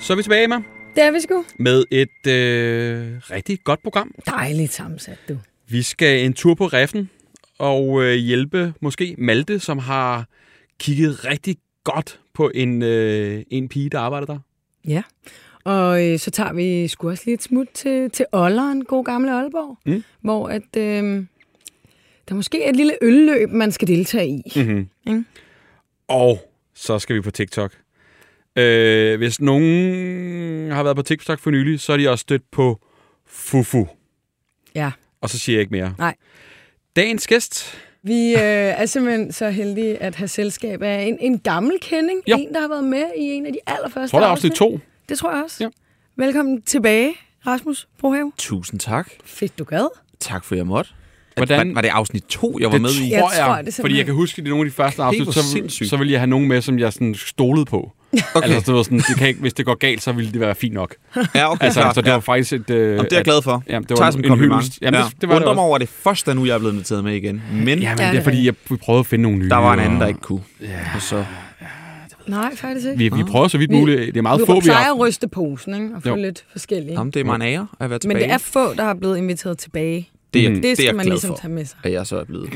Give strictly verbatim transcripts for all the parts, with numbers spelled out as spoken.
Så er vi tilbage, Emma. Det er vi sgu. Med et øh, rigtig godt program. Dejligt sammensat, du. Vi skal en tur på Reffen og øh, hjælpe måske Malte, som har kigget rigtig godt på en, øh, en pige, der arbejder der. Ja, og øh, så tager vi sgu også lige et smut til, til Olleren, god gamle Aalborg, mm. hvor at, øh, der måske er et lille ølløb, man skal deltage i. Mm-hmm. Mm. Og så skal vi på TikTok. Øh, hvis nogen har været på TikTok for nylig, så er de også stødt på Fufu. Ja. Og så siger jeg ikke mere. Nej. Dagens gæst. Vi øh, er simpelthen så heldige at have selskab af en, en gammel kending. Ja. En, der har været med i en af de allerførste Jeg tror, der er afsnit to. Det tror jeg også. Ja. Velkommen tilbage, Rasmus Brohave. Tusind tak. Fedt, du gad. Tak for, at jeg måtte. Hvordan? Var, var det afsnit to, jeg var det med i? Jeg tror jeg, tror det fordi jeg kan huske, at i nogle af de første afsnit, hvor så, sindssygt. så ville jeg have nogen med, som jeg sådan stolede på. Okay. Altså, det var sådan, det kan ikke, hvis det går galt, så ville det være fint nok. Ja, okay, Altså, klar. så det var faktisk et... Øh, Jamen, det er jeg glad for. Ja, det Tager var som en, en hyldest. Jamen, ja. det, det var Undrer det mig også. over, at det første nu, jeg er blevet inviteret med igen. Men Jamen, Ja, det er det fordi, er jeg, vi prøvede at finde nogle nye. der var en og- anden, der ikke kunne. Ja. Og så... Nej, faktisk ikke. Vi, vi prøver så vidt muligt. Det er meget vi få, vi plejer har. at ryste posen, ikke? Og få Jo. lidt forskellige. Jamen, det er mig en ære at være tilbage. Men det er få, der har blevet inviteret tilbage. det, er, Mm. det, Det er skal jeg man glad ligesom for, tage med sig. at jeg så er blevet.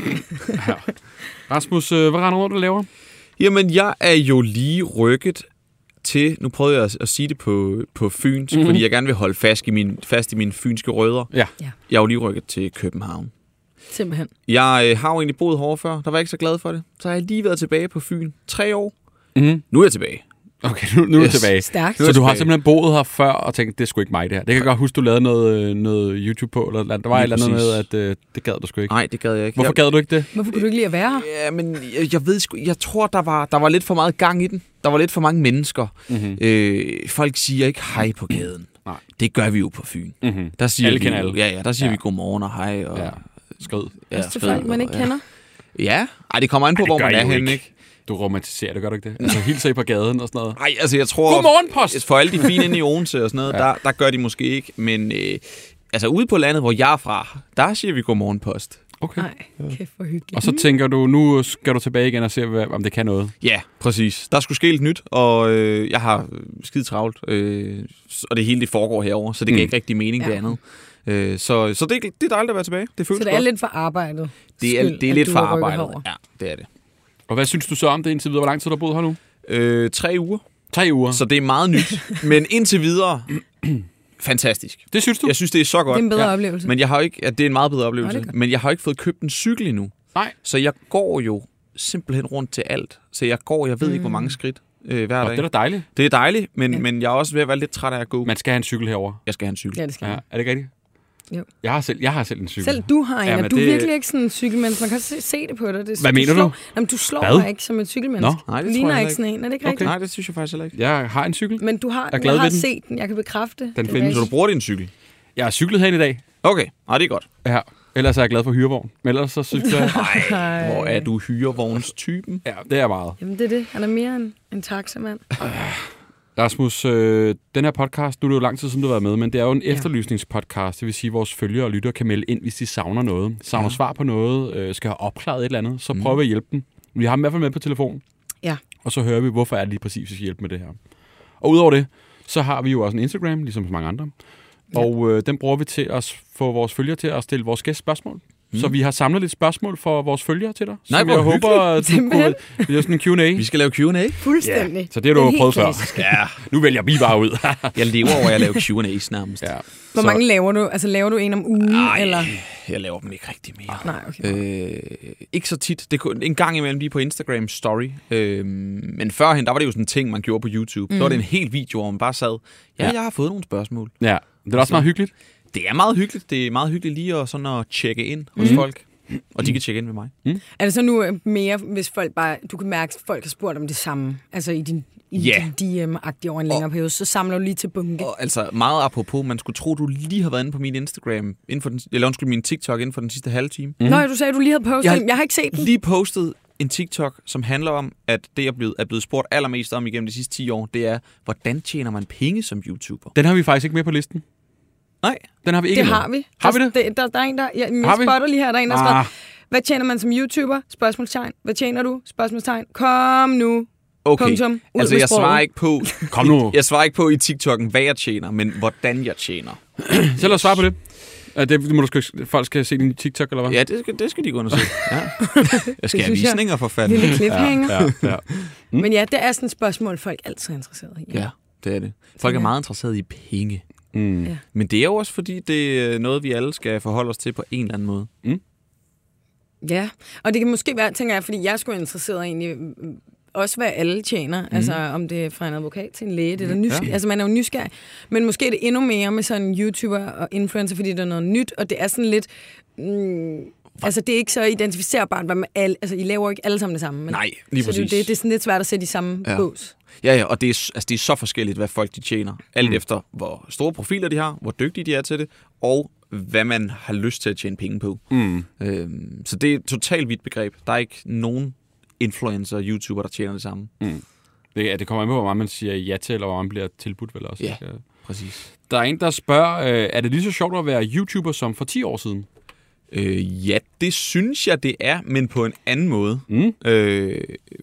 Rasmus, øh, hvad render rundt, du laver? Jamen, jeg er jo lige rykket til... Nu prøvede jeg at, at sige det på, på fynsk, mm-hmm. fordi jeg gerne vil holde fast i, min, fast i mine fynske rødder. Ja. Ja. Jeg er jo lige rykket til København. Simpelthen. Jeg øh, har jo egentlig boet herovre før. Der var jeg ikke så glad for det. Så har jeg lige været tilbage på Fyn. Tre år. Mm-hmm. Nu er jeg tilbage. Okay, nu, nu er du Yes. tilbage. Stærkt. Nu er Så jeg du har tilbage. simpelthen boet her før og tænkt, det er sgu ikke mig det her. Det kan jeg godt huske, du lavede noget, noget YouTube på. Eller, der var et Lige eller andet med, præcis. at øh, det gad du sgu ikke. Nej, det gad jeg ikke. Hvorfor jeg, gad du ikke det? Hvorfor kunne du ikke lide at være her? Ja, men jeg, jeg ved sgu... Jeg tror, der var, der var lidt for meget gang i den. Der var lidt for mange mennesker. Mm-hmm. Øh, folk siger ikke hej på gaden. Nej. Det gør vi jo på Fyn. Mm-hmm. Der siger Alle vi, kender alle. Ja, ja, der siger Ja. vi godmorgen og hej. Og, Ja. Skrid. ja, Også til skrid folk, man ikke og- kender. Ja. ja. Ej, det kommer an på, Ej, det hvor gør man I er jo henne, ikke. ikke? Du romantiserer det, gør du ikke det? Altså hilser I på gaden og sådan noget. Nej, altså jeg tror... Godmorgen, post! For alle de fine inde i Odense og sådan noget, Ja. ja. der, der gør de måske ikke. Men øh, altså ude på landet, hvor jeg er fra, der siger vi godmorgen, post. Okay. Nej, kæft for hyggeligt. Og så tænker du, nu skal du tilbage igen og se, hvad- om det kan noget. Ja, præcis. Der skulle ske lidt nyt, og øh, jeg har skide travlt, øh, og det hele det foregår herover, så det giver Mm. ikke rigtig mening, Ja. det andet. Øh, så så det, det er dejligt at være tilbage. Det føles Så det er godt. lidt for arbejdet. det er, skyld, det er at lidt du for er rykket arbejdet. herover. Ja, det er det. Og hvad synes du så om det indtil videre? Hvor lang tid har du boet her nu? Øh, tre uger, Tre uger. så det er meget nyt. Men indtil videre, fantastisk. Det synes du? Jeg synes, det er så Det godt. er en bedre Ja. oplevelse. Men jeg har jo ikke, at det er en meget bedre Nå, oplevelse. det er godt. Men jeg har jo ikke fået købt en cykel endnu. Nej. Så jeg går jo simpelthen rundt til alt. Så jeg går, jeg ved mm. ikke, hvor mange skridt øh, hver Og dag. det er da dejligt. Det er dejligt, men, Ja. men jeg er også ved at være lidt træt af at gå. Man skal have en cykel herover. Jeg skal have en cykel. Ja, det skal Ja. ja. Er det ikke rigtigt? Jo. Jeg har selv, jeg har selv en cykel. Selv du har en, Ja, ja, men du er det- virkelig ikke sådan en cykelmenneske. Man kan se, se det på dig. Det, Hvad mener slår, du? Jamen, du slår Hvad? mig ikke som et cykelmenneske. Nå. Nej, det Du tror ligner jeg ikke ikke. sådan en. Er det ikke Okay. rigtigt? Nej, det synes jeg faktisk heller ikke. Jeg har en cykel. Men du har, er den. glad jeg har ved den. set den. Jeg kan bekræfte. Den det findes. rigtigt. Så du bruger din cykel? Jeg har cyklet hen i dag. Okay, nej, det er godt. Ja. Ellers er jeg glad for hyrevogn. Men ellers så cykler jeg. Ej. Hvor er du hyrevogns-typen? Ja, det er meget. Jamen, det er det. Han er mere en, en taxamand. Rasmus, øh, den her podcast, nu er det jo lang tid siden, du har været med, men det er jo en Ja. efterlysningspodcast. Det vil sige, at vores følgere og lyttere kan melde ind, hvis de savner noget. Savner ja. svar på noget, øh, skal have opklaret et eller andet, så prøver vi at hjælpe dem. Vi har dem i hvert fald med på telefon. Ja. Og så hører vi, hvorfor er det lige præcis, vi skal hjælpe med det her. Og udover det, så har vi jo også en Instagram, ligesom så mange andre. Ja. Og øh, den bruger vi til at få vores følgere til at stille vores gæst spørgsmål. Mm. Så vi har samlet lidt spørgsmål for vores følgere til dig. Nej, som hvor jeg håber, at du Simpelthen. kunne, det er sådan en Q and A. Vi skal lave Q and A. Fuldstændig. Ja, så det har du Den jo helt prøvet før. klassiske. Ja, Nu vælger vi bare ud. jeg lever over at lave Q and A's nærmest. Ja. Hvor Så- mange laver du? Altså, laver du en om ugen? Nej, Eller? jeg laver dem ikke rigtig mere. Nej, okay. Øh, ikke så tit. Det er kun en gang imellem lige på Instagram Story. Øh, men førhen, der var det jo sådan en ting, man gjorde på YouTube. Mm. Så var det en hel video, hvor man bare sad. Ja, Ja. jeg har fået nogle spørgsmål. Ja, det er også meget hyggeligt. Det er meget hyggeligt. Det er meget hyggeligt lige at, sådan at tjekke ind hos Mm. folk. Og de kan tjekke ind med mig. Er det så nu øh, mere, hvis folk bare... Du kan mærke, at folk har spurgt om det samme. Altså i din, i Ja. din D M-agtige over en længere periode. Så samler du lige til bunke. Og altså meget apropos, man skulle tro, du lige har været inde på min Instagram, inden for den, eller undskyld, min TikTok inden for den sidste halve time. Mm. Nå, du sagde, at du lige havde postet Jeg- jeg, jeg har ikke set den. Lige postet en TikTok, som handler om, at det, jeg er blevet, er blevet spurgt allermest om igennem de sidste ti år, det er, hvordan tjener man penge som YouTuber? Den har vi faktisk ikke med på listen. Nej. Den har vi ikke Det med. har vi. Har vi Altså, det? det der, der er en, der... Jeg, jeg Har vi? spotter lige her, der er en, der har Ah. skrevet, hvad tjener man som YouTuber? Spørgsmålstegn. Hvad tjener du? Spørgsmålstegn. Kom nu. Okay, Punktum. Ud altså med jeg sproget. svarer ikke på... Kom nu. Jeg svarer ikke på i TikTok'en, hvad jeg tjener, men hvordan jeg tjener. Så lad os svare på det. Er det, det må du skal, folk skal se din TikTok, eller hvad? Ja, det skal, det skal de gå ind og se. Ja. Jeg skal have synes jeg. visninger for fanden. Lille cliffhanger. Ja, ja, ja. Mm. Men ja, det er sådan et spørgsmål, folk altid er interesseret i. Ja, det er det. Folk er meget interesserede i penge. Mm. Ja. Men det er jo også, fordi det er noget, vi alle skal forholde os til på en eller anden måde. Mm. Ja, og det kan måske være, tænker jeg, fordi jeg er sgu interesseret egentlig mm, også, hvad alle tjener. Mm. Altså, om det er fra en advokat til en læge. Det er nysgerrig. Ja. Altså, man er jo nysgerrig. Men måske er det endnu mere med sådan en YouTuber og influencer, fordi det er noget nyt, og det er sådan lidt... Mm, altså, det er ikke så identificerbart, hvad man alle... Altså, I laver ikke alle sammen det samme. Men, Nej, lige så præcis. det, det, det er sådan lidt svært at sætte i samme Ja. bås. Ja, ja, og det er, altså, det er så forskelligt, hvad folk de tjener. Alt mm. efter, hvor store profiler de har, hvor dygtige de er til det, og hvad man har lyst til at tjene penge på. Mm. Øhm, så det er et totalt vidt begreb. Der er ikke nogen influencer og YouTuber, der tjener det samme. Mm. Det, ja, det kommer an på, hvor meget man siger ja til, eller hvor meget man bliver tilbudt, vel også. Ja, ikke? præcis. Der er en, der spørger, øh, er det lige så sjovt at være YouTuber som for ti år siden? Øh, ja, det synes jeg, det er, men på en anden måde. Mm. Øh,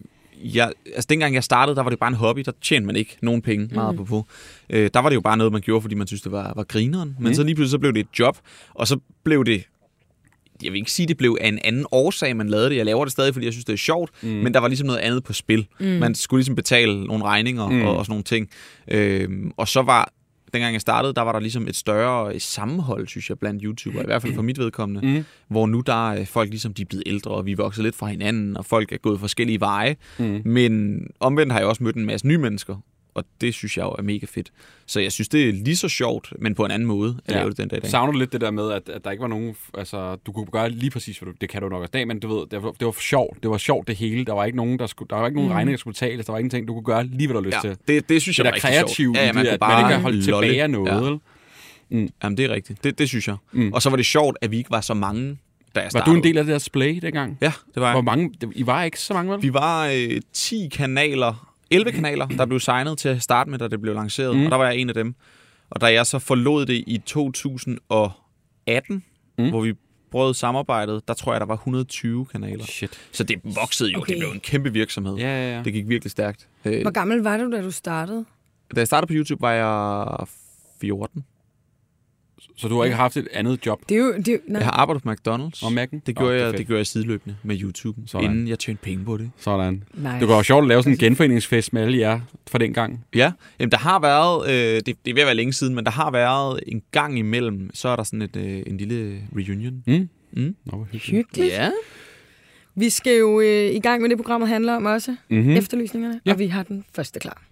jeg, altså, dengang jeg startede, der var det bare en hobby. Der tjente man ikke nogen penge meget mm. på. Øh, der var det jo bare noget, man gjorde, fordi man synes, det var, var grineren. Men Mm. så lige pludselig så blev det et job, og så blev det... Jeg vil ikke sige, det blev af en anden årsag, man lavede det. Jeg laver det stadig, fordi jeg synes, det er sjovt. Mm. Men der var ligesom noget andet på spil. Mm. Man skulle ligesom betale nogle regninger mm. og, og sådan nogle ting. Øhm, og så var, dengang jeg startede, der var der ligesom et større sammenhold, synes jeg, blandt YouTubere. I hvert fald for mit vedkommende. Mm. Hvor nu der er folk ligesom, de er blevet ældre, og vi er vokset lidt fra hinanden, og folk er gået forskellige veje. Mm. Men omvendt har jeg også mødt en masse nye mennesker. Og det synes jeg jo er mega fedt. Så jeg synes, det er lige så sjovt, men på en anden måde, at ja. lave det den dag i dag. Savner du lidt det der med, at, at der ikke var nogen... Altså, du kunne gøre lige præcis, hvad du... Det kan du nok også dag, men du ved, det var, det var for sjovt. Det var sjovt det hele. Der var ikke nogen, der skulle... Der var ikke nogen mm. regninger, der skulle betales. Der var ingenting, du kunne gøre lige, hvad du har lyst ja, til. Det, det synes det jeg var er rigtig kreativt, sjovt. Ja, man det, at bare man ikke har holdt lolle. tilbage af noget. Ja. Mm. Jamen, det er rigtigt. Det, det synes jeg. Mm. Og så var det sjovt, at vi ikke var så mange, da jeg startede. Var du en del af det der display dengang? Ja, det var jeg. Hvor mange... I var ikke så mange, vel? Vi var øh, ti kanaler... elleve kanaler, der blev signet til at starte med, da det blev lanceret, mm. og der var jeg en af dem. Og da jeg så forlod det i to tusind og atten, mm. hvor vi brød samarbejdet, der tror jeg, der var et hundrede og tyve kanaler. Shit. Så det voksede jo, Okay. det blev en kæmpe virksomhed. Ja, ja, ja. Det gik virkelig stærkt. Hvor gammel var du, da du startede? Da jeg startede på YouTube, var jeg fjorten. Så du har ikke haft et andet job? Det er jo... Det er, jo nej. Jeg har arbejdet på McDonald's. Og Mac'en? Det gjorde, oh, det jeg, det gjorde jeg sideløbende med YouTube, Sådan. inden jeg tjente penge på det. Sådan. Nej. Det går jo sjovt at lave sådan en genforeningsfest med alle jer fra den gang. Ja, jamen der har været, øh, det, det er ved at være længe siden, men der har været en gang imellem, så er der sådan et, øh, en lille reunion. Mm. Mm. Nå, hvor hyggeligt. Hyggeligt. Ja. Vi skal jo øh, i gang med det, programmet handler om også. Mm-hmm. Efterlysningerne. Ja. Og vi har den første klar.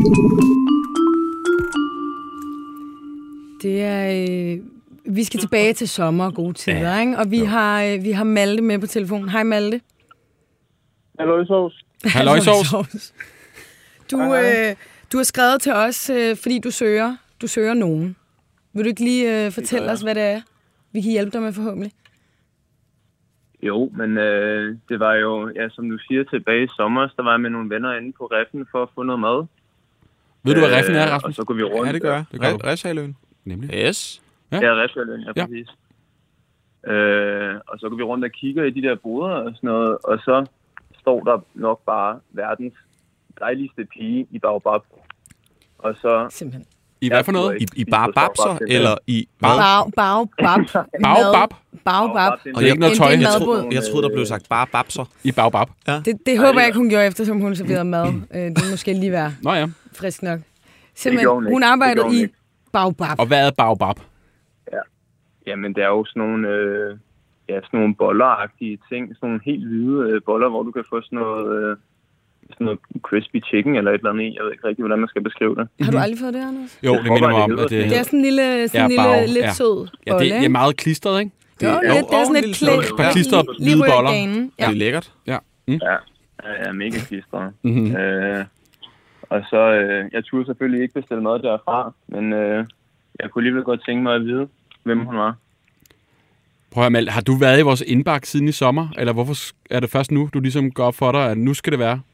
Det er... Øh, vi skal tilbage til sommer og gode tider, ja. Ikke? Og vi har, øh, vi har Malte med på telefonen. Hej Malte. Halløj, Sovs. Halløj, Sovs. Du, øh, du har skrevet til os, øh, fordi du søger, du søger nogen. Vil du ikke lige øh, fortælle os, hvad det er, vi kan hjælpe dig med forhåbentlig? Jo, men øh, det var jo, ja, som du siger, tilbage i sommer, der var jeg med nogle venner inde på Reffen for at få noget mad. Ved du, hvad Reffen er, Øh, Rasmus? Og så kunne vi rundt. Ja, det gør jeg. Det gør du. Reshaløen. Nemlig. Yes. Ja. Ja, Reshaløen, ja, Ja. præcis. Øh, og så går vi rundt og kigger i de der boder og sådan noget, og så står der nok bare verdens dejligste pige i Baobab. Og så... Simpelthen. I hvad for noget? I, i bare babser, eller i hvad? Bag, bag, bab. Baobab? Bagbab. Og Og det er ikke noget En- tøj. en Jeg, madbod. tro, jeg troede, der blev sagt bare babser. I baobab. Det, det håber jeg ikke, hun gjorde, eftersom hun serverede mad. Øh, Det må måske lige være Nå ja. frisk nok. gjorde Simpelthen, hun ikke. hun Det arbejder gjorde hun i ikke. Bagbab. Og hvad er baobab? Jamen, det er jo sådan nogle, øh, ja, sådan nogle bolleragtige ting. Sådan nogle helt hvide øh, boller, hvor du kan få sådan noget, øh, sådan noget crispy chicken eller et eller andet i. Jeg ved ikke rigtig, hvordan man skal beskrive det. Har du aldrig fået det, Anders? Jo, Jeg det tror minder bare, mig om, det at det, hedder Det er sådan en lille, sådan en Ja, lille bag, lidt ja. sød ja, bolle, det er ikke? meget klistret, ikke? Jo, Jo, lidt. Det er og sådan en et lille klæd. sød- par klistrede lige- hvide lige ryger boller. ganen. Ja. Ja. Det er lækkert. Ja. Mm. Ja, jeg er mega klistret. Mm-hmm. Øh, og så, øh, jeg turde selvfølgelig ikke bestille mad derfra, men øh, jeg kunne alligevel godt tænke mig at vide, hvem hun var. Prøv at Malte, har du været i vores indbakke siden i sommer? Eller hvorfor er det først nu, du ligesom går op for dig, at nu skal det være?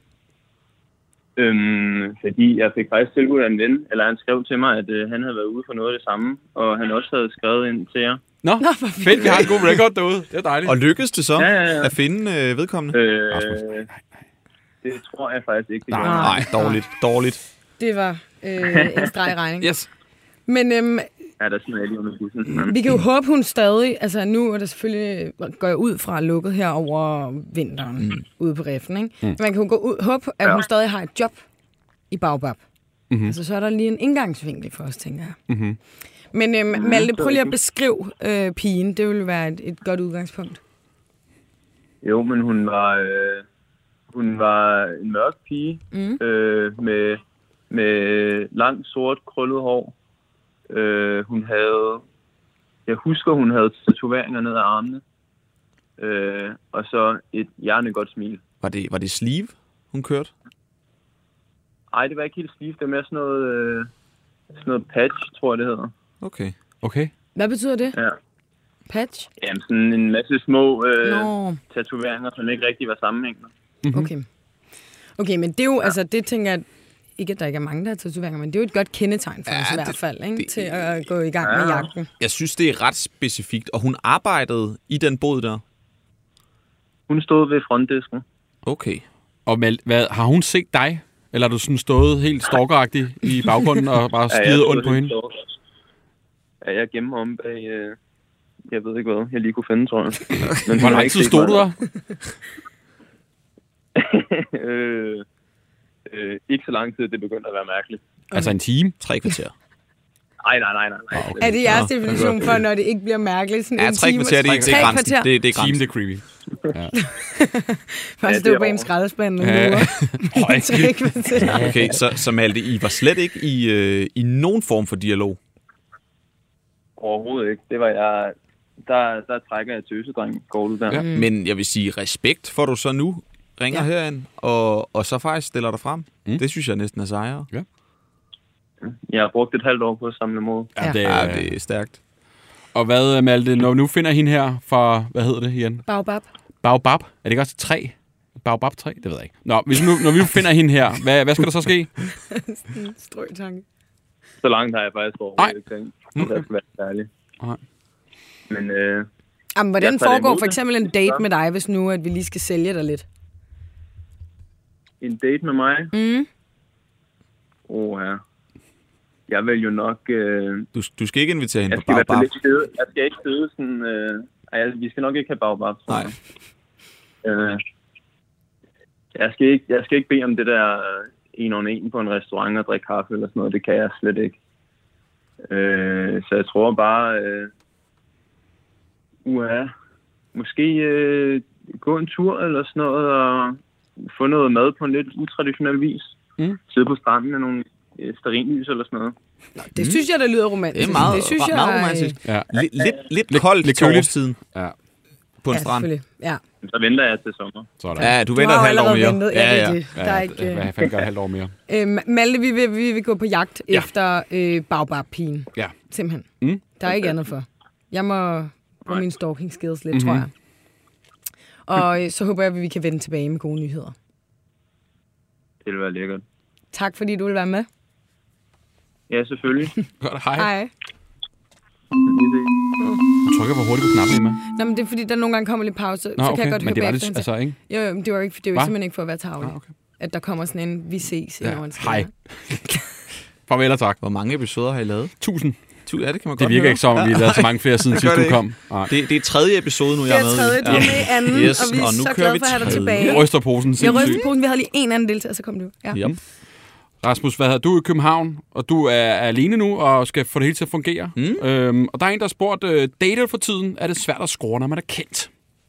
Øhm, fordi jeg fik faktisk tilbudt af en ven, eller han skrev til mig, at øh, han havde været ude for noget af det samme, og han også havde skrevet ind til jer. Nå, Nå, hvor fedt, vi har en god record derude. Det er dejligt. Og lykkedes det så Ja, ja, ja. at finde øh, vedkommende? Øh, Rasmus, nej, nej, nej. det tror jeg faktisk ikke, det Nej. gør. Nej, dårligt. Dårligt. Det var øh, en stregregning. Yes. Men øhm, Ja, der smider jeg lige under bussen. Men... vi kan jo håbe, hun stadig... Altså, nu er der selvfølgelig... Går jeg ud fra lukket her over vinteren mm. ude på Riffen, ikke? Mm. Men man kan jo gå ud, håbe, at Ja. hun stadig har et job i Baobab. Mm-hmm. Altså, så er der lige en indgangsvinkel for os, tænker jeg. Mm-hmm. Men øhm, Mhm, Malte, det er prøv lige at rigtigt. beskrive øh, pigen. Det ville være et, et godt udgangspunkt. Jo, men hun var, øh, hun var en mørk pige Mm. øh, med, med langt, sort, krøllet hår. Øh, hun havde... Jeg husker, hun havde tatoveringer ned ad armene. Øh, og så et hjernegodt smil. Var det, var det sleeve, hun kørte? Ej, det var ikke helt stift. Det var mere sådan noget, øh, sådan noget patch, tror jeg, det hedder. Okay. Okay. Hvad betyder det? Ja. Patch? Jamen, sådan en masse små øh, Nå, tatoveringer, som ikke rigtig var sammenhængende. Mm-hmm. okay. Okay, men det er jo... Altså, det tænker jeg... Ikke, at der ikke er mange, der har tatoveringer, men det er jo et godt kendetegn for Ja, os i hvert det- fald, ikke? det- Til at gå i gang med Ja. jagten. Jeg synes, det er ret specifikt. Og hun arbejdede i den båd der. Hun stod ved frontdisken. Okay. Og Mal, hvad, har hun set dig? Eller har du sådan stået helt stalkeragtigt i baggrunden og bare skidet stod ondt på helt hende? sjovt. Ja, jeg gemmer om bag... Øh, jeg ved ikke hvad, jeg lige kunne finde, tror jeg. Men Hvor lang tid stod du der? øh, øh, ikke så lang tid, det begyndte at være mærkeligt. Altså en time? Tre kvarter. Nej, nej, nej, nej. nej. Ah, okay. Er det jeres definition for, når det ikke bliver mærkeligt? Sådan Ja, en tre time- kvarter, det er, det er Tre grænsen. kvarter? Det, det er Time, grænsen. det er creepy. Ja. Bare Ja, stå det er bag en over. skraldespand og Ja. lurer. Høj. Tre kvarter. Okay, så, så Malte, I var slet ikke i, øh, i nogen form for dialog? Overhovedet ikke. Det var jeg... Der, der trækker jeg tøsedreng, går du der. Ja. Ja. Mm. Men jeg vil sige, respekt for, du så nu ringer Ja. ja. herind, og, og så faktisk stiller dig frem. Mm. Mm. Det synes jeg næsten er sejre. Jeg har brugt et halvt år på at samle mod. Ja. Det, Ja, er, det er stærkt. Og hvad, Malte, når vi nu finder hende her fra, hvad hedder det igen? Baobab. Baobab? Er det ikke også et træ? Baobab træ? Det ved jeg ikke. Nå, hvis nu, når vi nu finder hende her, hvad, hvad skal der så ske? Strøtanke. Så langt har jeg faktisk Nej. overhovedet ikke tænkt. Det skal være ærlig. Nej. Men øh, Jamen, hvordan Jeg tager det foregår imod for det. eksempel en date med dig, hvis nu at vi lige skal sælge dig lidt? en date med mig? Mm. Åh, ja. Jeg vil jo nok... Øh, Du, du skal ikke invitere hende jeg på skal i hvert fald Baobab. ikke sidde... Jeg skal ikke sidde sådan... Øh, ej, vi skal nok ikke have bagbab. Nej. Øh, jeg, skal ikke, jeg skal ikke bede om det der øh, en og en på en restaurant og drikke kaffe eller sådan noget. Det kan jeg slet ikke. Øh, så jeg tror bare... Øh, uha, måske øh, gå en tur eller sådan noget og få noget mad på en lidt utraditionel vis. Mm. Sidde på stranden med nogle øh, stearinlys eller sådan noget. Det synes jeg, der lyder romantisk. Det er meget, det synes meget jeg, romantisk. Ja. Lidt, lidt, lidt Lidt- koldt lidt til køligt. årstiden Ja, på en Ja, strand. selvfølgelig. Ja. Så venter jeg til sommer. sådan. Ja, du Du venter har et jo halvt år allerede mere. ventet. Ja, det er det. Der er ikke... Hvad Øh, fanden gør et halvt år mere? øhm, Malte, vi vil, vi vil gå på jagt Ja. efter øh, Baobab-pigen. Ja. Simpelthen. Mm. Der er ikke andet for. Jeg må på min stalking skills lidt, Mhm. tror jeg. Og øh, så håber jeg, at vi kan vende tilbage med gode nyheder. Det vil være lækkert. Tak, fordi du vil være med. Ja, selvfølgelig. Godt, hej. Hej. Vi ses. Du trykker for hurtigt på knappen, Emma. Nå, men det er fordi, der nogle gange kommer lidt pause, Nå, så okay. kan jeg godt Men høre det var bagefter. det, han siger- altså, ikke? Jo, jo, men det var, ikke, det var Hva? simpelthen ikke for at være tavlig. Ah, okay. At der kommer sådan en, vi ses i Ja. ja. Hej. Farvel og tak. Hvor mange episoder har I lavet? Tusind. Tu- Ja, det kan man Det godt virker høre. ikke som, om vi har lavet så mange flere siden Det sidst gør du det kom. Nej. Det, det er tredje episode nu, Det jeg er er med i. tredje, du er med i anden, Yes, og vi er og nu så kører glade vi for at have dig tredje. tilbage. Jeg ryster posen Jeg sindssygt. rystede på, vi havde lige en anden deltager, så kom du. Ja. Yep. Rasmus, hvad hedder du er i København, og du er alene nu og skal få det hele til at fungere. Mm. Øhm, og der er en, der har spurgt, øh, dater for tiden, er det svært at score, når man er kendt?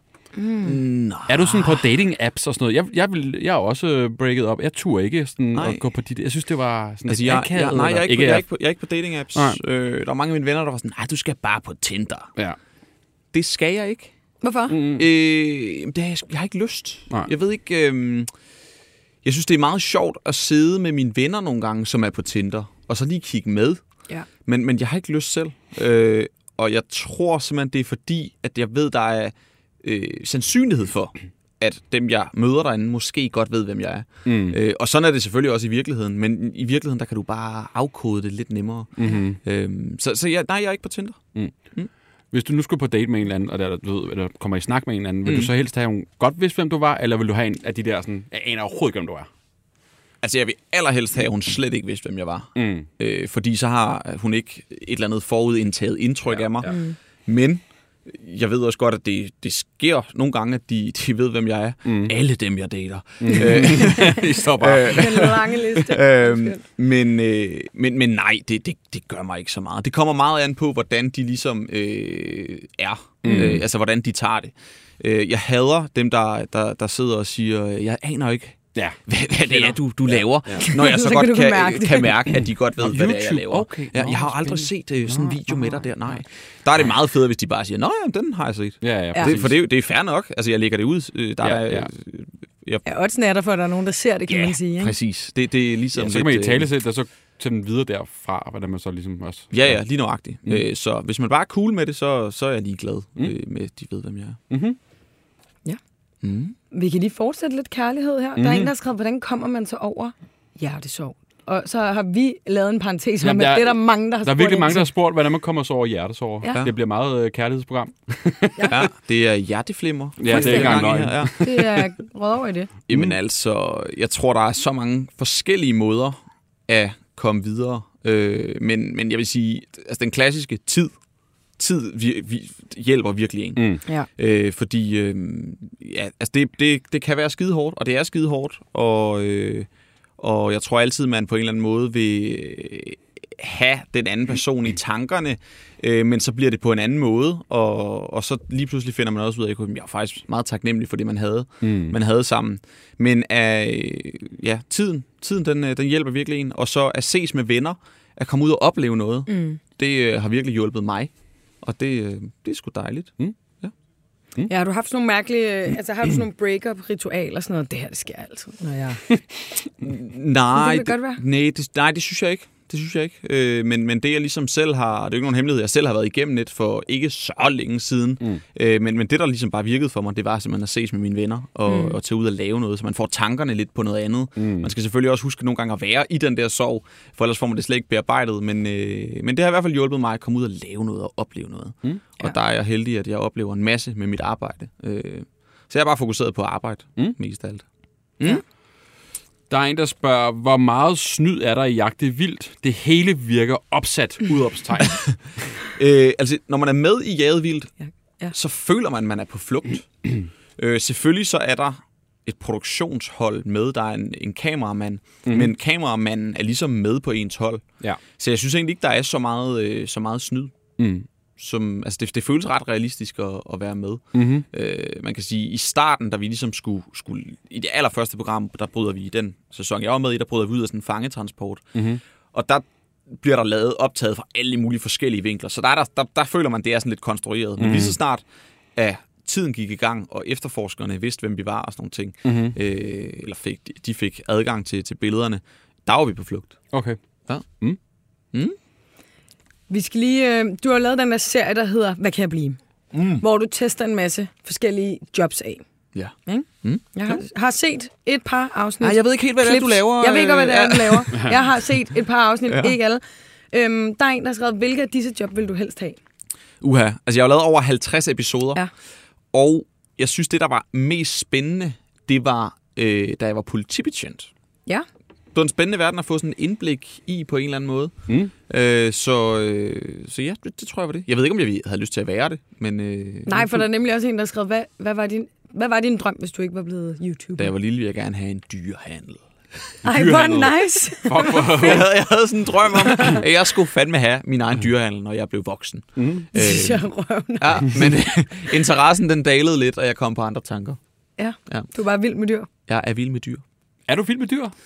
Nå. Er du sådan på dating-apps og sådan noget? Jeg, jeg, vil, jeg er også øh, breaket op. Jeg turde ikke sådan Nej. at gå på de. Jeg synes, det var sådan Altså, lidt jeg, akavet, jeg, nej, jeg er ikke, på, eller- jeg, er ikke på, jeg er ikke på dating-apps. Nej. Øh, der var mange af mine venner, der var sådan, nej, du skal bare på Tinder. Ja. Det skal jeg ikke. Hvorfor? Mm. Øh, det er, jeg, jeg har ikke lyst. Nej. Jeg ved ikke... Øh, jeg synes, det er meget sjovt at sidde med mine venner nogle gange, som er på Tinder, og så lige kigge med. Ja. Men, men jeg har ikke lyst selv. Øh, og jeg tror simpelthen, det er fordi, at jeg ved, der er øh, sandsynlighed for, at dem, jeg møder derinde, måske godt ved, hvem jeg er. Mm. Øh, og sådan er det selvfølgelig også i virkeligheden. Men i virkeligheden, der kan du bare afkode det lidt nemmere. Mm-hmm. Øh, så så jeg, nej, jeg er ikke på Tinder. Hvis du nu skulle på date med en eller anden, og der, du ved, eller kommer i snak med en eller anden, vil Mm. du så helst have, hun godt vidste, hvem du var, eller vil du have en af de der sådan, jeg aner overhovedet ikke, hvem du er? Altså, jeg vil allerhelst have, at hun slet ikke vidste, hvem jeg var. Mm. Øh, fordi så har hun ikke et eller andet forudindtaget indtryk Ja, af mig. ja. Mm. Men jeg ved også godt, at det, det sker nogle gange, at de, de ved, hvem jeg er. Mm. Alle dem, jeg dater. Mm. I står bare. Den lange liste. øhm, men, øh, men, men nej, det, det, det gør mig ikke så meget. Det kommer meget an på, hvordan de ligesom øh, er. Mm. Øh, altså, hvordan de tager det. Øh, jeg hader dem, der, der, der sidder og siger, jeg aner ikke, Ja. hvad, hvad det er, du, du laver. Ja. Når jeg så, Så godt kan du kan, mærke det. kan mærke, at de godt ved, Nå, hvad det er, jeg YouTube, laver. okay. Ja, Nå, jeg har aldrig spændende. set øh, sådan en Nå, video med dig nå, der. Nej. Der er det meget federe, hvis de bare siger, nå ja, den har jeg set. Ja, ja, Ja. præcis. Det, for det, er jo- det er fair nok. Altså, jeg lægger det ud. Øh, Der Ja, er, ja. Jeg, Ja, oddsen er der for, at der er nogen, der ser det, kan ja, man sige. Ikke? præcis. Det, det er ligesom Ja, så kan man i lidt, tale øh, sætte og så tage den videre derfra, hvordan man så ligesom også... Ja, ja, lige nøjagtigt. Mm. Mm. Øh, så hvis man bare er cool med det, så, så er jeg ligeglad Mm. øh, med, at de ved, hvem jeg er. Mm-hmm. Mm. Vi kan lige fortsætte lidt kærlighed her. Mm. Der er en, der har skrevet, hvordan kommer man så over hjertesorg? Og så har vi lavet en parentes om, Jamen, at der- det er der mange, der har Der er spurgt virkelig ind mange, der har til. spurgt, hvordan man kommer så over hjertesorger. Ja. Det bliver meget øh, kærlighedsprogram. Ja, det er hjerteflimmer. Ja, det er ikke engang løgn. Ja. Det er rød over i det. Jamen altså, jeg tror, der er så mange forskellige måder at komme videre. Øh, men, men jeg vil sige, altså den klassiske tid, tid vi, vi, hjælper virkelig en. Mm. Ja. Øh, fordi øh, ja, altså det, det, det kan være skide hårdt, og det er skide hårdt, og, øh, og jeg tror altid, man på en eller anden måde vil øh, have den anden person i tankerne, øh, men så bliver det på en anden måde, og, og så lige pludselig finder man også ud af, at jeg er faktisk meget taknemmelig for det, man havde, Mm. man havde sammen. Men øh, ja, tiden, tiden den, øh, den hjælper virkelig en, og så at ses med venner, at komme ud og opleve noget, Mm. det øh, har virkelig hjulpet mig, og det, øh, det er sgu dejligt. Ja, har du haft sådan nogle mærkelige, altså har du sådan nogle break-up-ritualer og sådan noget? Det her, det sker altid, når jeg... Nej, Det vil godt være. nej, det, nej, det synes jeg ikke. Det synes jeg ikke. Øh, men, men det, jeg ligesom selv har... Det er jo ikke nogen hemmelighed. Jeg selv har været igennem lidt for ikke så længe siden. Mm. Øh, men, men det, der ligesom bare virkede for mig, det var simpelthen at ses med mine venner og, Mm. og tage ud og lave noget, så man får tankerne lidt på noget andet. Mm. Man skal selvfølgelig også huske nogle gange at være i den der sorg, for ellers får man det slet ikke bearbejdet. Men, øh, men det har i hvert fald hjulpet mig at komme ud og lave noget og opleve noget. Mm. Og Ja. der er jeg heldig, at jeg oplever en masse med mit arbejde. Øh, så jeg er bare fokuseret på arbejde, Mm. mest af alt. Der er en, der spørger, hvor meget snyd er der i Jagt det Vildt? Det hele virker opsat, udopstegn. Øh, altså, når man er med i Jaget Vildt, Ja. Ja. så føler man, at man er på flugt. øh, selvfølgelig så er der et produktionshold med, der er en, en kameramand, mm-hmm. men kameramanden er ligesom med på ens hold. Ja. Så jeg synes egentlig ikke, der er så meget, øh, så meget snyd. Mm. Som, altså det, det føles ret realistisk at, at være med. Mm-hmm. Øh, man kan sige, i starten, da vi ligesom skulle, skulle... I det allerførste program, der bryder vi i den sæson, jeg var med i, der bryder vi ud af sådan en fangetransport. Mm-hmm. Og der bliver der lavet optaget fra alle mulige forskellige vinkler. Så der, er der, der, der føler man, det er sådan lidt konstrueret. Men Mhm. lige så snart, at tiden gik i gang, og efterforskerne vidste, hvem vi var og sådan nogle ting, Mm-hmm. øh, eller fik, de fik adgang til, til billederne, der var vi på flugt. Okay. Vi skal lige... Øh, du har lavet den der serie, der hedder Hvad kan jeg blive? Mm. Hvor du tester en masse forskellige jobs af. Ja. Ikke? Mm. Jeg har, har set et par afsnit. Nej, jeg ved ikke helt, hvad det er, Clips. du laver. Jeg ved ikke, hvad det er, øh, du laver. Jeg har set et par afsnit, Ja. ja. ikke alle. Øhm, der er en, der har skrevet, hvilke af disse job vil du helst have? Uha, altså jeg har lavet over halvtreds episoder, Ja. og jeg synes, det, der var mest spændende, det var, øh, da jeg var politibetjent. Ja. Det var en spændende verden at få sådan en indblik i på en eller anden måde. Mm. Øh, så, øh, så ja, det, det tror jeg var det. Jeg ved ikke, om jeg havde lyst til at være det, men... Øh, Nej, for der er nemlig også en, der har skrevet, hvad, hvad, var din, hvad var din drøm, hvis du ikke var blevet YouTuber? Da jeg var lille, ville jeg gerne have en dyrehandel. Ej, dyrehandel. hvor nice. Fuck, hvor... Jeg havde, jeg havde sådan en drøm om, at jeg skulle fandme have min egen dyrehandel, når jeg blev voksen. Mm. Det synes jeg er røven. Ja, men øh, interessen den dalede lidt, og jeg kom på andre tanker. Ja. Ja. Du er bare vild med dyr. Jeg er vild med dyr. Er du vild med dyr?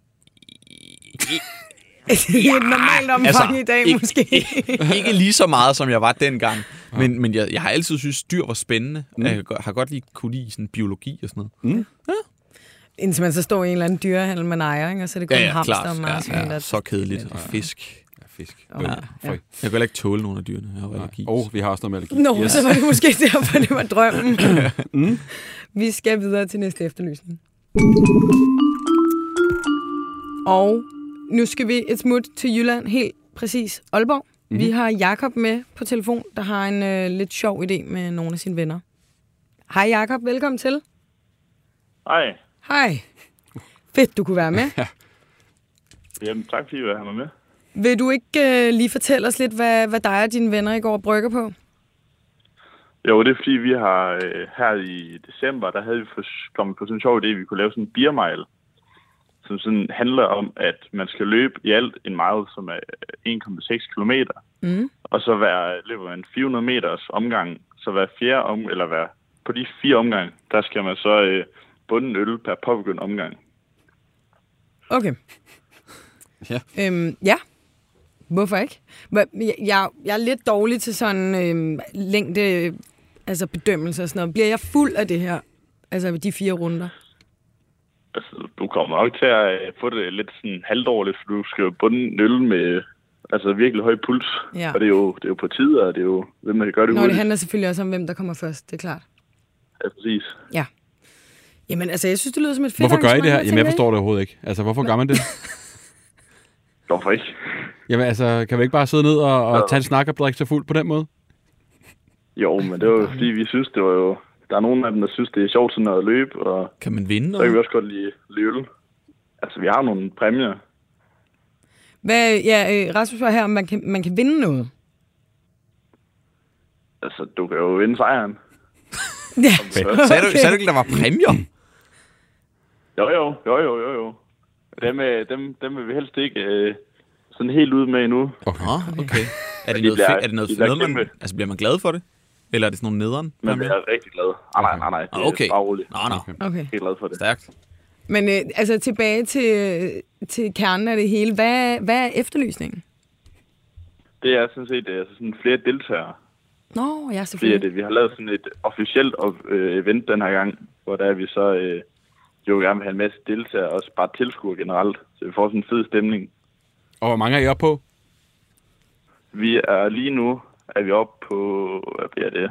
I et normalt omfang altså, i dag, ikke- måske. Ikke lige så meget, som jeg var dengang. Men, men jeg, jeg har altid synes dyr var spændende. Mm. Jeg har- har godt lige kunne lide sådan biologi og sådan noget. Mm. Indtil man så står i en eller anden dyrehandel med ejer, ikke? Og så er det kun hamster og marsvin. Ja, ja, der- så kedeligt. Og fisk. Ja, fisk. Ja. Ja. Ja. Føj. Jeg kan heller ikke tåle nogen af dyrene. Jeg har jo Nej. allergi. Og vi har også noget med allergi. Nå, yes. Så var det måske derfor, det var drømmen. mm. Vi skal videre til næste efterlysning. Og nu skal vi et smut til Jylland, helt præcis Aalborg. Mm-hmm. Vi har Jakob med på telefon, der har en øh, lidt sjov idé med nogle af sine venner. Hej Jakob, velkommen til. Hej. Hej. Fedt, du kunne være med. Ja. Jamen, tak fordi du er med. Vil du ikke øh, lige fortælle os lidt, hvad, hvad dig og dine venner i går brygger på? Jo, det er fordi, vi har øh, her i december, der havde vi for, kommet på sådan en sjov idé, at vi kunne lave sådan en beer mile, som sådan handler om, at man skal løbe i alt en mile, som er en komma seks kilometer, mm. og så hver, løber man fire hundrede meters omgang, så hver fjerde om, eller hver, på de fire omgang, der skal man så øh, bunde en øl per påbegyndt omgang. Okay. Ja. Øhm, ja. Hvorfor ikke? Jeg, jeg, jeg er lidt dårlig til sådan øhm, længde, altså bedømmelse og sådan noget. Bliver jeg fuld af det her? Altså de fire runder? Altså, du kommer nok til at få det lidt sådan halvdårligt, for du skal jo bunde en øl med altså virkelig høj puls. Ja. Og det er, jo, det er jo på tid, og det er jo, hvem man kan gøre det Nå, hurtigt. Det handler selvfølgelig også om, hvem der kommer først, det er klart. Ja, præcis. Ja. Jamen altså, jeg synes, det lyder som et fedt Hvorfor gør I det her? Jamen, jeg forstår det overhovedet ikke. Altså, hvorfor gør man det? Hvorfor ikke? Jamen altså, kan vi ikke bare sidde ned og, og tage en snak og drikke sig fuld på den måde? Jo, men det var jo fordi, vi synes, det var jo... Der er nogen af dem, der synes, det er sjovt sådan at løbe, og... Kan man vinde noget? Så kan vi også godt lide øl. Altså, vi har nogle præmier. Hvad, ja, Rasmus var her, om man kan, man kan vinde noget. Altså, du kan jo vinde sejren. Ja, okay. Sagde du, sagde du ikke, der var præmier? Jo, jo, jo, jo, jo, jo. Dem, dem, dem vil vi helst ikke øh, sådan helt ud med endnu. Okay. okay. okay. Er det noget, er det noget, de noget man, altså bliver man glad for det? Eller er det sådan nogle nederen? Man bliver rigtig glad. Ah, nej, nej, nej, det okay. er bare roligt. Nå, nå. Okay. Helt glad for det. Stærkt. Men øh, altså tilbage til, til kernen af det hele. Hvad, hvad er efterlysningen? Det er sådan set altså sådan flere deltagere. Nå, ja, selvfølgelig. Fordi det, vi har lavet sådan et officielt øh, event den her gang, hvor der er vi så... Øh, jo gerne vil have en masse deltagere, og også bare tilskuere generelt, så vi får sådan en fed stemning. Og hvor mange er I oppe på? Vi er lige nu, er vi oppe på, hvad bliver det?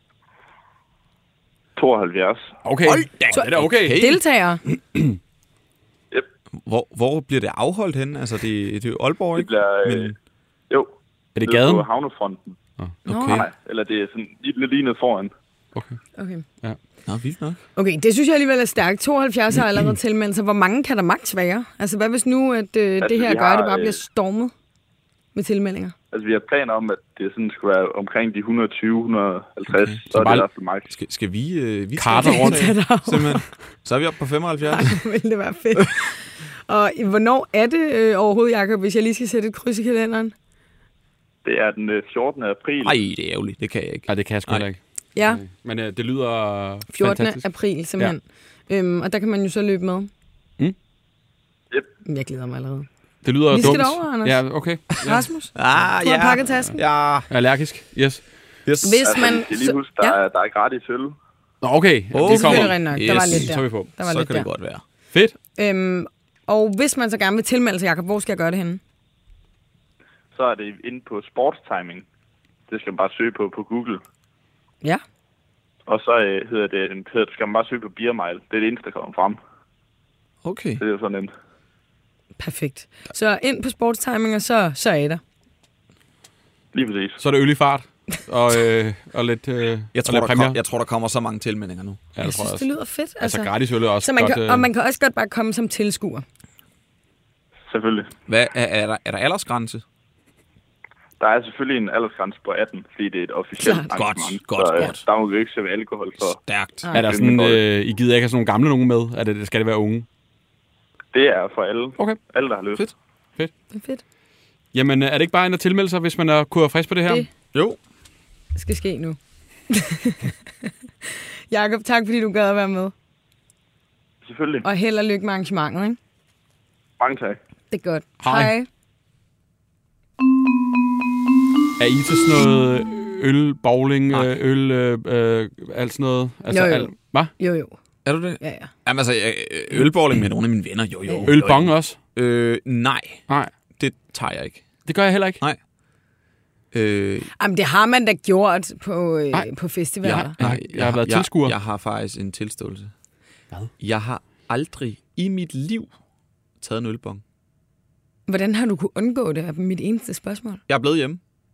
tooghalvfjerds. Okay, Hold da, så, det er okay. okay. Deltagere? Yep. Hvor, hvor bliver det afholdt henne? Altså, det, det er jo Aalborg, det ikke? bliver, Men... øh, jo. Er det gaden? På Havnefronten. Ah, okay. Nej, eller det er sådan lidt lige ned foran. Okay. Okay. Ja. Nå, vildt nok. Okay, det synes jeg alligevel er stærkt. tooghalvfjerds har allerede tilmeldt sig. Hvor mange kan der maks være? Altså, hvad hvis nu, at øh, altså, det her gør, har, det bare bliver stormet med tilmeldinger? Altså, vi har planer om, at det sådan skulle være omkring de et hundrede og tyve til et hundrede og halvtreds. Okay. Så, så er det i hvert fald max. Skal, skal vi... Øh, vi Karter rundt. Simpelthen. Så er vi oppe på femoghalvfjerds. Ej, vil det være fedt. Og hvornår er det øh, overhovedet, Jacob, hvis jeg lige skal sætte et kryds i kalenderen? Det er den øh, fjortende april. Ej, det er ærgerligt. Det kan jeg ikke. Nej, det kan jeg sgu ikke. Ja. Men øh, det lyder fjortende fantastisk. april, simpelthen. Ja. Øhm, og der kan man jo så løbe med. Mm. Yep. Jeg glæder mig allerede. Det lyder Vi dumt. skal derover, Anders. Ja, okay. Ja. Rasmus, Ah, du ja. har pakket tasken. Ja. Jeg er allergisk. Yes. Yes. Hvis Altså, man... man skal lige huske, der, ja. er, der er gratis øl. Nå, okay. Oh, Det er selvfølgelig kommer. rent nok. Yes. Der var lidt der. Så er vi på. Der var Så lidt kan der. det godt være. Fedt. Øhm, og hvis man så gerne vil tilmelde sig, Jacob, hvor skal jeg gøre det henne? Så er det inde på sportstiming. Det skal man bare søge på på Google. Ja. Og så øh, hedder det, hedder, skal man bare søge på Beer Mile. Det er det eneste, der kommer frem. Okay. Det er jo så nemt. Perfekt. Så ind på sportstiming, og så, så er der. Lige præcis. Så er det øl i fart. Og, øh, og lidt, øh, Jeg og tror, lidt der præmier. kom, jeg tror, der kommer så mange tilmeldinger nu. Ja, Jeg det tror synes, jeg det også. lyder fedt. Altså, gratis øl er også så man godt. kan, øh, og man kan også godt bare komme som tilskuer. Selvfølgelig. Hvad, er, er, der, er der aldersgrænse? Der er selvfølgelig en aldersgrænse på atten, fordi det er et officielt Klart. arrangement. Godt, så, øh, godt. Der må vi jo ikke servere alkohol for. Stærkt. Nej. Er der sådan, øh, I gider ikke have sådan nogle gamle nogen med? Er det, skal det være unge? Det er for alle. Okay. Alle, der har lyst. Fedt. Det er fedt. Jamen, er det ikke bare ind at tilmelde sig, hvis man er kunne frisk på det her? Det Jo. skal ske nu. Jakob, tak fordi du gad at være med. Selvfølgelig. Og held og lykke med arrangementet, ikke? Mange tak. Det er godt. Hej. Hej. Er I til sådan noget øl, bowling, Nej. øh, øl, øh, øh, alt sådan noget? Altså, Jo, jo. Alt, hvad? Jo, jo. Er du det? Ja, ja. Jamen altså, øh, ølbowling med nogle af mine venner, jo jo. Ølbong også? Øh, nej, Nej, det tager jeg ikke. det gør jeg heller ikke. Nej. Øh, Jamen, det har man da gjort på, øh, Nej. på festivaler. Ja. Nej, jeg har været jeg, tilskuer. Jeg har faktisk en tilståelse. Hvad? Jeg har aldrig i mit liv taget en ølbong. Hvordan har du kunne undgå det? Er mit eneste spørgsmål. Jeg er blevet hjemme.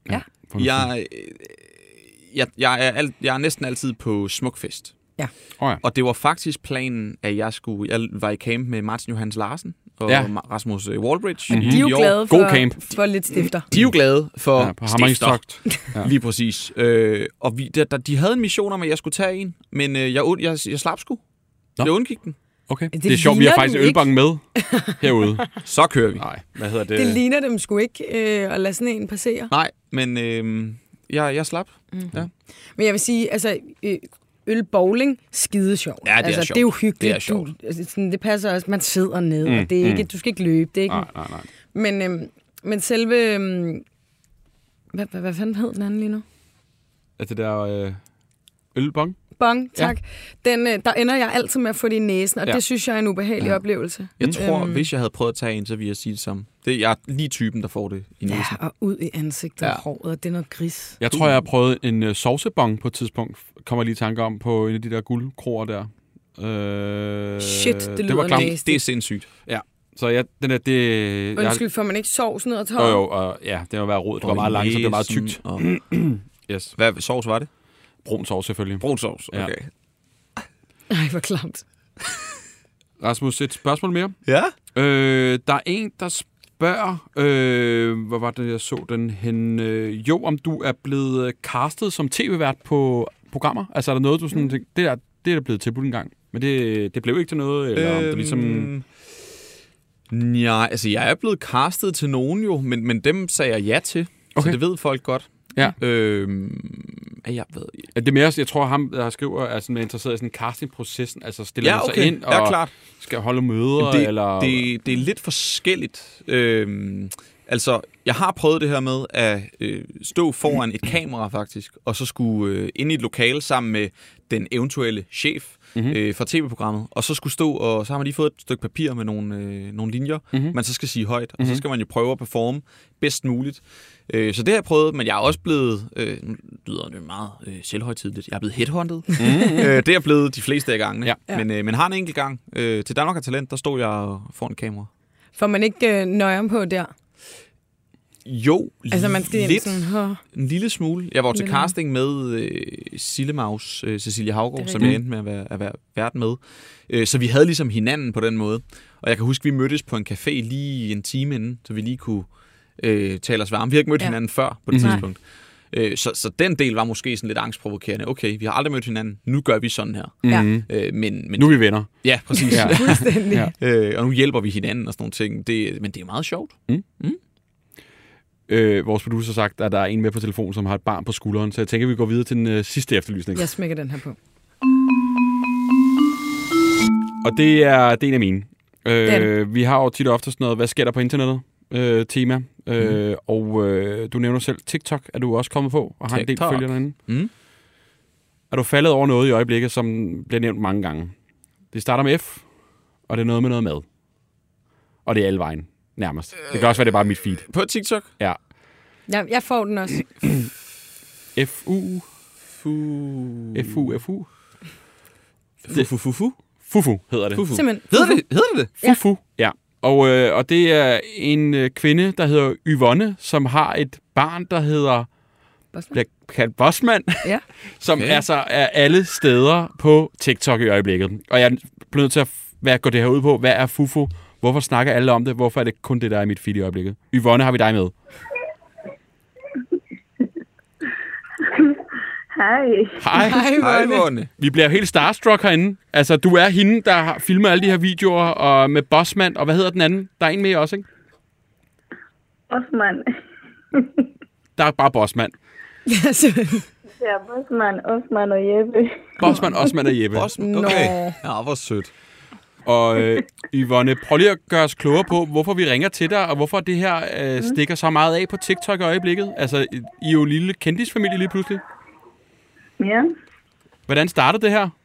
Ja. Jeg, jeg, jeg, er alt, jeg er næsten altid på Smukfest. Ja. Oh, ja. Og det var faktisk planen, at jeg skulle... Jeg var i camp med Martin Johans Larsen og Ja. Rasmus Wallbridge. Mm-hmm. De er jo i år. glade God for, camp. for lidt stifter. De er jo glade for Ja, på Hammeringstogt. Ja. Lige præcis. Øh, og vi, der, der, de havde en mission om, at jeg skulle tage en, men øh, jeg, und- jeg, jeg slap sgu. Nå. Jeg undgik den. Okay. Det, Det er sjovt, vi har ligner faktisk dem ølbank med herude. Så kører vi. Nej, hvad hedder det? Det ligner dem sgu ikke øh, at lade sådan en passere. Nej, men øh, jeg, jeg slap. Mm. Ja. Men jeg vil sige, altså... Øh, ølbowling, skide sjovt. Ja, det er altså, sjovt. det er jo hyggeligt. Det er sjovt. Du, altså, sådan, det passer også, man sidder ned, Mm, og det er ikke, mm. du skal ikke løbe. Det er ikke, Nej, nej, nej. Men, øhm, men selve... Øhm, hvad, hvad, hvad fanden hed den anden lige nu? Er det der øh, ølbong? Bong, tak. Ja. Den, øh, der ender jeg altid med at få det i næsen, og Ja. ja. det synes jeg er en ubehagelig ja. oplevelse. Jeg tror, Øhm. hvis jeg havde prøvet at tage en, så ville jeg sige det samme. Det, jeg er lige typen, der får det i næsen. Ja, og ud i ansigtet Ja. og håret, og det er noget gris. Jeg tror, jeg har prøvet en øh, sovsebong på et tidspunkt. Kommer jeg lige i tanke om på en af de der guldkroer der. Øh, Shit, det var lyder klamt. næst. Det er sindssygt. Ja, så jeg, den der, det... Undskyld, får man ikke sovs ned og Jeg, tårer? jo, jo, og ja, det var været rod. Det var meget langsomt, det var meget tykt. Og... Yes. Hvad sovs var det? Brun sovs selvfølgelig. Brun sovs, okay. Ja. Ej, hvor klamt. Rasmus, et spørgsmål mere. Ja? Øh, der er en, der spørger, øh, hvor var det, jeg så den hen? Øh, jo, om du er blevet castet som tv-vært på programmer. Altså er der noget, du sådan tænker, det er, det er der blevet tilbudt en gang, men det, det blev ikke til noget, eller øhm, om det ligesom... Nej, altså jeg er blevet castet til nogen jo, men, men dem sagde jeg ja til, Okay. så det ved folk godt. Ja. Øhm, jeg ved Ja, det er mere, jeg tror, ham, der skriver, er sådan interesseret i sådan castingprocessen, altså stiller Ja, man okay. sig ind Ja, og klart. skal holde møder, det, eller... det, det er lidt forskelligt. Øhm, altså, jeg har prøvet det her med at øh, stå foran et kamera faktisk, og så skulle øh, ind i et lokale sammen med den eventuelle chef Mhm. øh, for tv-programmet, og så skulle stå, og så har man lige fået et stykke papir med nogle, øh, nogle linjer, Mhm. man så skal sige højt, og Mhm. så skal man jo prøve at performe bedst muligt. Øh, så det har jeg prøvet, men jeg er også blevet, øh, nu lyder det meget øh, selvhøjtidligt, jeg er blevet headhunted. Mhm. øh, det er blevet de fleste af gangene, Ja. men, øh, men har en enkelt gang. Øh, til Danmark har Talent, der stod jeg foran kamera. Får man ikke øh, nøjeren på der? Jo, Altså, man skal lidt. sådan... Åh. En lille smule. Jeg var til Lidt. casting med øh, Sillemaus, øh, Cecilie Havgaard, Det er som rigtigt. jeg endte med at være, at være vært med. Øh, så vi havde ligesom hinanden på den måde. Og jeg kan huske, vi mødtes på en café lige en time inden, så vi lige kunne øh, tale os varme. Vi har ikke mødt Ja. hinanden før på det Mhm. tidspunkt. Øh, så, så den del var måske sådan lidt angstprovokerende. Okay, vi har aldrig mødt hinanden. Nu gør vi sådan her. Ja. Mhm. Øh, men, men, Nu er vi venner. ja, præcis. Ja. Ja. Fuldstændig. Ja. øh, og nu hjælper vi hinanden og sådan nogle ting. Det, men det er meget sjovt. Øh, vores producer har sagt, at der er en med på telefon, som har et barn på skulderen, så jeg tænker, at vi går videre til den øh, sidste efterlysning. Jeg smækker den her på. Og det er, det er en af mine. Det er Øh, vi har jo tit og ofte sådan noget, hvad sker der på internettet? Øh, tema. Øh, Mhm. og øh, du nævner selv TikTok, er du også kommet på, og har en del TikTok. følgere derinde. Mm. Er du faldet over noget i øjeblikket, som bliver nævnt mange gange? Det starter med F, og det er noget med noget mad. Og det er alle vejen, nærmest. Det kan også være, det er bare mit feed. På TikTok? Ja. Jeg, jeg får den også. F U. Fu... F U, F U. Fu, fu, fu, fu. Fufu hedder det. Fufu. Simpelthen. Hedder det, hedder det det? Ja. Fufu. Ja. Og, øh, og det er en øh, kvinde, der hedder Yvonne, som har et barn, der hedder Bosman. bliver kaldt Bosman, Ja. som Okay. altså er alle steder på TikTok i øjeblikket. Og jeg bliver nødt til at hvad går det her ud på? Hvad er Fufu? Hvorfor snakker alle om det? Hvorfor er det kun det, der er i mit feed i øjeblikket? Yvonne, har vi dig med? Hej. Hej. Hej, Yvonne. Vi bliver helt starstruck herinde. Altså, du er hende, der har filmet alle de her videoer og med Bosman, og hvad hedder den anden? Der er en mere også, ikke? Osman. Der er bare Bosman. Ja, simpelthen. Ja, Osman, Osman og Jeppe. Bosman, Osman og Jeppe. Bosman, Nå. okay. Ja, hvor sødt. Og øh, Yvonne, prøv lige at gøre os klogere på, hvorfor vi ringer til dig, og hvorfor det her øh, stikker så meget af på TikTok i øjeblikket. Altså, I er jo en lille kendisfamilie lige pludselig. Ja. Hvordan startede det her?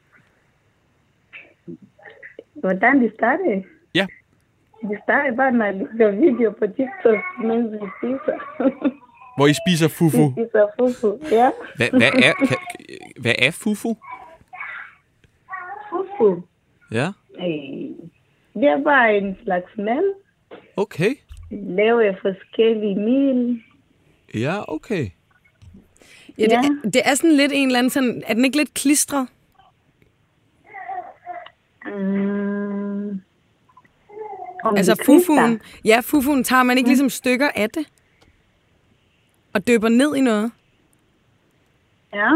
Hvordan det startede? Ja. Det startede bare, når jeg laver video på TikTok, mens vi spiser. Hvor I spiser fufu. Vi spiser fufu, ja. Hvad, hvad, er, kan, hvad er fufu? Fufu. Ja, Øh, Det er bare en slags mad. okay. Laver forskellige mel. Ja, okay. Ja, det, er, det er sådan lidt en eller anden sådan... Er den ikke lidt klistret? Mm. Om Altså det klister. fufuen... Ja, fufuen tager man ikke ligesom stykker af det? Og dypper ned i noget? Ja.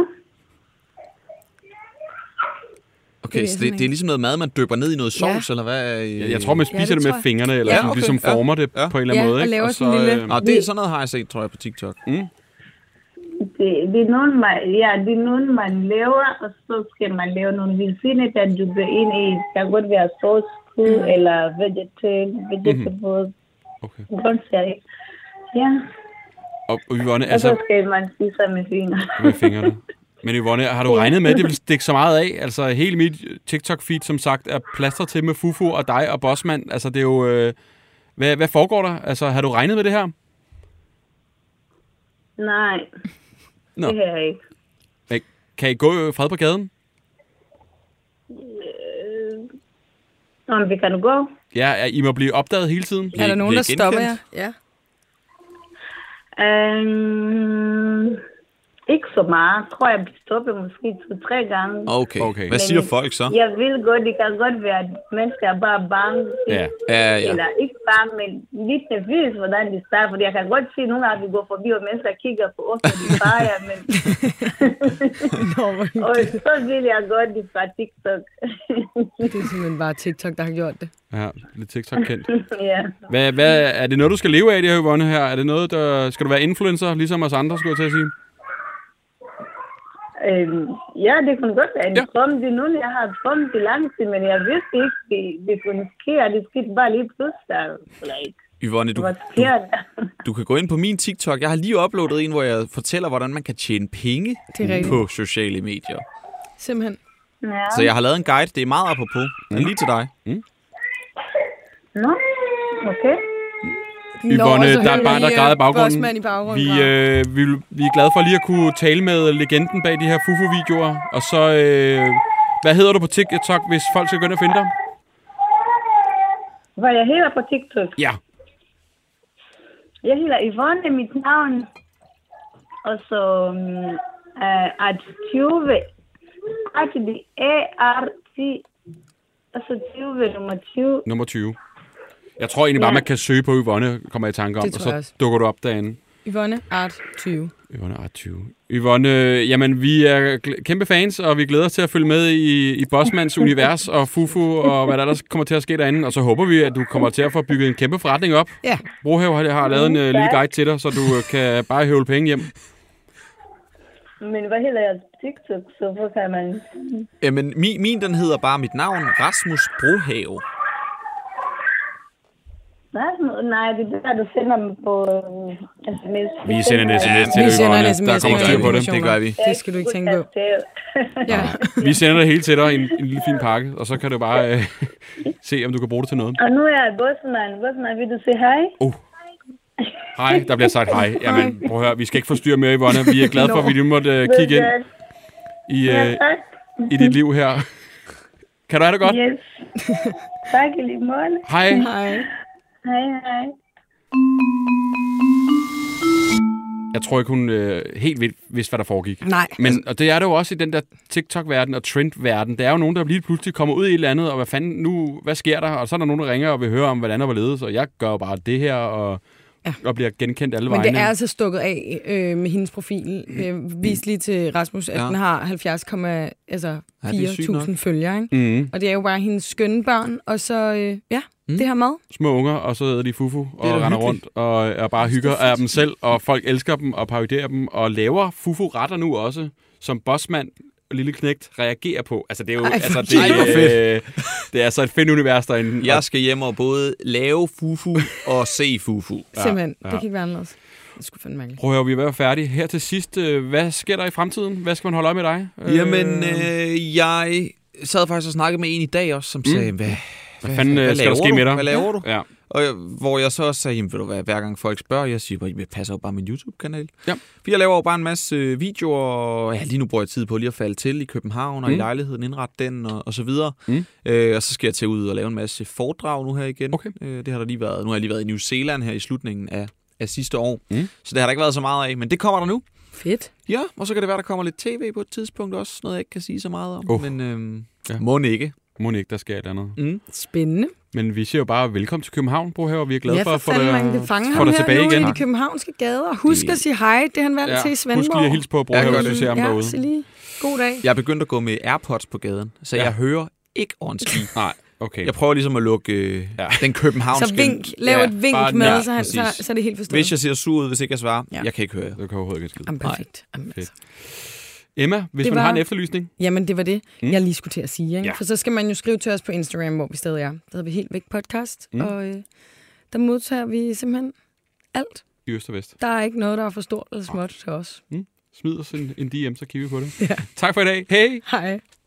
Okay, Det er så sådan det, det er ligesom noget mad, man dypper ned i noget sovs, Ja. eller hvad? Jeg, jeg tror, man spiser Ja, ja, det det tror med jeg. fingrene, eller Ja, sådan, okay. ligesom Ja. former det Ja. på en eller anden Ja, måde. og Ikke? laver så, sådan en lille- øh, Nå, det er sådan noget, har jeg set, tror jeg, på TikTok. mm. Det, det, er nogen, man, ja, det er nogen, man laver, og så skal man lave nogle vildsine, der dypper ind i. Det kan godt være sauce, kød, mm. eller vegetal, vegetables, Okay. grøntsager. Ja, Og, og Yvonne, og altså så skal man spise med fingre. med fingrene. Men Yvonne, har du regnet med, at det vil stikke så meget af? Altså, hele mit TikTok-feed, som sagt, er plastret til med Fufu og dig og Bossman. Altså, det er jo... Øh, hvad, hvad foregår der? Altså, har du regnet med det her? Nej, Nå. det har jeg ikke. Men kan I gå fred på gaden? Øh, om vi kan gå? Ja, I må blive opdaget hele tiden. Er der nogen, bliver der stopper jer? genkendt? Ja. Um, ikke så meget. Jeg tror, jeg bliver stoppet måske to-tre gange. Okay. Okay. Hvad siger folk så? Jeg vil godt, det kan godt være, at mennesker er bare bange. Ja. Ja, ja. Eller ikke bange, men lidt nervøs, hvordan de starter. Fordi jeg kan godt se, at nogle gange vi går forbi, og mennesker kigger på os, og de fejrer. Men... Nå, hvor og hyggeligt. så vil jeg godt det fra TikTok. Det er simpelthen bare TikTok, der har gjort det. Ja, lidt TikTok-kendt. Ja. Hvad, hvad, er det noget, du skal leve af, det her, Yvonne, her? Er det noget, der... Skal du være influencer, ligesom os andre, skulle jeg til at sige? Øhm, ja, det kunne godt være en Ja. drøm. Det er noget, jeg har drømt i lang tid, men jeg vidste ikke, det, det kunne ske, og det skete bare lige pludselig. Like, Yvonne, du, hvad du, sker der? du kan gå ind på min TikTok. Jeg har lige uploadet en, hvor jeg fortæller, hvordan man kan tjene penge Det er rigtigt. på sociale medier. Simpelthen. Ja. Så jeg har lavet en guide. Det er meget apropos. Den er lige til dig. Nå, okay. Yvonne, så der er hører bare der I, græder i øh, baggrunden. Bossman i baggrunden. Vi, græder. øh, vi, vi er glade for lige at kunne tale med legenden bag de her Fufu-videoer. Og så, øh, hvad hedder du på TikTok, hvis folk skal gå ind og finde dig? Hvad jeg hedder på TikTok? Ja. Jeg hedder Yvonne, mit navn. Og så um, uh, at tyve. At det A R T. Og så tyve, nummer tyve. Nummer tyve. Jeg tror egentlig bare, Ja. man kan søge på Yvonne, kommer jeg i tanke om, Det og tror jeg så også. dukker du op derinde. Yvonne Art tyve. Yvonne Art tyve. Yvonne, jamen vi er gl- kæmpe fans, og vi glæder os til at følge med i, i Bossmans univers og Fufu, og hvad der ellers kommer til at ske derinde. Og så håber vi, at du kommer til at få bygget en kæmpe forretning op. Ja. Brohave har, har lavet en uh, lille guide til dig, så du uh, kan bare høvle penge hjem. Men hvad hedder jeg på TikTok? Så hvor kan man... Jamen, min, min den hedder bare mit navn, Rasmus Brohave. Nej, nej, det er der, du sender mig på uh, sms. Vi sender en sms Ja, til vi dig, sender en Yvonne. sms Der kommer med styr på det. information. Det gør vi. Det skal du ikke tænke på. Ja. Vi sender det hele til dig i en, en lille fin pakke, og så kan du bare øh, se, om du kan bruge det til noget. Og nu er jeg Bossman. Bossman, vil du sige hej? Oh. Hej, der bliver sagt hej. Jamen, prøv at høre, vi skal ikke forstyrre mere, Yvonne. Vi er glade for, at vi lige måtte uh, kigge ind i, Ja, uh, tak. i dit liv her. Kan du have det godt? Yes. Tak i lige måde. Hej. Hej. Hej, hej. Jeg tror ikke, hun øh, helt ved, vidste, hvad der foregik. Nej. Men, og det er det jo også i den der TikTok-verden og trend-verden. Det er jo nogen, der lige pludselig kommer ud i et eller andet, og hvad fanden nu, hvad sker der? Og så er der nogen, der ringer og vil høre om, hvordan og hvorledes, og jeg gør jo bare det her, og, ja. og bliver genkendt alle Men vegne. det er altså stukket af øh, med hendes profil. Jeg viste lige til Rasmus, at Ja. ja. den har halvfjerds komma fire sygt tusind følgere. Ikke? Mm. Og det er jo bare hendes skønne børn, og så, øh, ja, mm. det her mad. Små unger, og så æder de fufu og da render hyggeligt. rundt og, og bare hygger af dem selv, og folk elsker dem og parodierer dem, og laver fufu-retter nu også, som Bossman og Lille Knægt reagerer på. Altså, det er jo Ej, altså, hvor det, Ej, hvor øh, det er altså et fedt univers derinde. Jeg skal hjem og både lave fufu og se fufu. Simpelthen. ja. Det kan ikke være anderledes. Det skulle fandme mærkeligt. Prøv at høre, vi er ved at være færdige. Her til sidst, øh, hvad sker der i fremtiden? Hvad skal man holde øje med dig? Jamen, øh, jeg sad faktisk og snakkede med en i dag også, som Mm. sagde, hvad, hvad fanden øh, hvad skal der laver ske du? med dig? Hvad laver du? Ja. Og jeg, hvor jeg så også sagde, jamen, ved du hvad, hver gang folk spørger, jeg siger bare, jeg passer jo bare min YouTube-kanal. Ja. For jeg laver jo bare en masse videoer, og ja, lige nu bruger jeg tid på lige at falde til i København og Mm. i lejligheden, indrette den og, og så videre. Mm. Øh, og så skal jeg til ud og lave en masse foredrag nu her igen. Okay. Øh, det har der lige været. Nu har jeg lige været i New Zealand her i slutningen af, af af sidste år. Mm. Så det har der ikke været så meget af, men det kommer der nu. Fedt. Ja, og så kan det være, der kommer lidt tv på et tidspunkt også. Noget, jeg ikke kan sige så meget om. Oh. Men øhm, Ja. må ikke. Må ikke, der sker et andet. Mm. Spændende. Men vi siger jo bare velkommen til København, Brohave. Vi er glade Ja, for, for at få fanden, dig, man kan fange få ham dig her tilbage nu igen. i de københavnske gader. Husk at sige hej, det er han vant Ja, til i Svendborg. husk lige at hilse på Brohave, Ja, hvis gør du ser ham ja, derude. så lige. God dag. Jeg er begyndt at gå med AirPods på gaden, så Ja. jeg hører ikke over en ski. Nej, okay. Jeg prøver ligesom at lukke øh, Ja. den københavnske... Så vink. Lav Ja, et vink bare- med, ja, så, han, så, præcis. så er det helt forstået. Hvis jeg ser sur ud, hvis ikke jeg svarer, Ja. jeg kan ikke høre jer. Det kan overhovedet ikke skide. Jamen, perfekt. Jamen, Fedt. altså. Emma, hvis Det man var- har en efterlysning. Jamen, det var det, Mm. jeg lige skulle til at sige. Ikke? Ja. For så skal man jo skrive til os på Instagram, hvor vi stadig er. Der hedder vi Helt Væk Podcast. Mm. Og øh, der modtager vi simpelthen alt. I øst og vest. Der er ikke noget, der er for stort eller småt til os. Smid os en, en D M, så kigger vi på det. Ja. Tak for i dag. Hej! Hej.